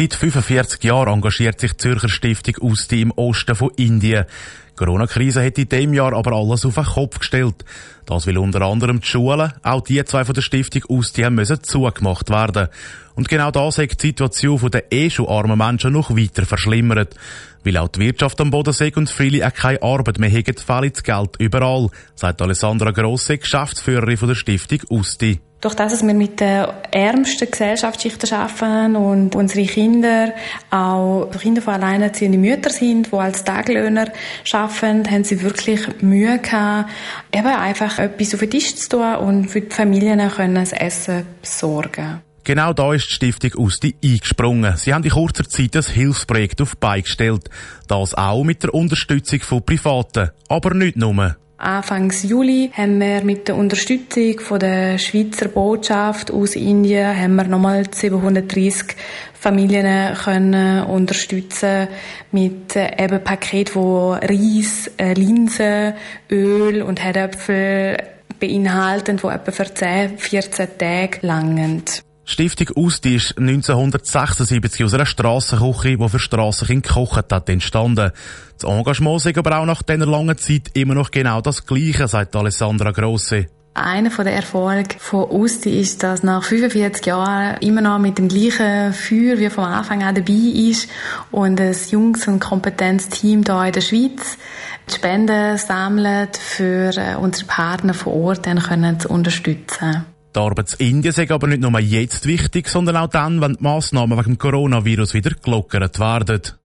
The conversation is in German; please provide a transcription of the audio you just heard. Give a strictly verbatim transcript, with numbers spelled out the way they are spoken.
Seit fünfundvierzig Jahren engagiert sich die Zürcher Stiftung Usti im Osten von Indien. Die Corona-Krise hat in diesem Jahr aber alles auf den Kopf gestellt. Das will unter anderem die Schulen, auch die zwei von der Stiftung Usti, haben müssen zugemacht werden. Und genau das hat die Situation der eh schon armen Menschen noch weiter verschlimmert. Weil auch die Wirtschaft am Boden sei und viele auch keine Arbeit mehr haben, fehlt das Geld überall, sagt Alessandra Grosse, Geschäftsführerin von der Stiftung Usti. Durch das, dass wir mit den ärmsten Gesellschaftsschichten arbeiten und unsere Kinder auch Kinder von alleinerziehenden Müttern sind, die als Taglöhner arbeiten, haben sie wirklich Mühe gehabt, eben einfach etwas auf den Tisch zu tun und für die Familien können das Essen besorgen. Genau da ist die Stiftung Usti eingesprungen. Sie haben in kurzer Zeit ein Hilfsprojekt auf die Beine gestellt. Das auch mit der Unterstützung von Privaten. Aber nicht nur. Anfang Juli haben wir mit der Unterstützung von der Schweizer Botschaft aus Indien haben wir nochmal siebenhundertdreissig Familien können unterstützen mit äh, eben Paket, wo Reis, äh, Linsen, Öl und Herdöpfel beinhalten, die etwa für zehn, vierzehn Tage langen. Die Stiftung Usti ist neunzehnhundertsechsundsiebzig aus einer Strassenküche, die für Strassenkinder gekocht hat, entstanden. Das Engagement ist aber auch nach dieser langen Zeit immer noch genau das Gleiche, sagt Alessandra Grosse. Einer der Erfolge von Usti ist, dass nach fünfundvierzig Jahren immer noch mit dem gleichen Feuer wie von Anfang an dabei ist und ein junges und kompetentes Team hier in der Schweiz die Spenden sammelt, für unsere Partner vor Ort dann können zu unterstützen. Die Arbeit in Indien ist aber nicht nur jetzt wichtig, sondern auch dann, wenn die Massnahmen wegen dem Coronavirus wieder gelockert werden.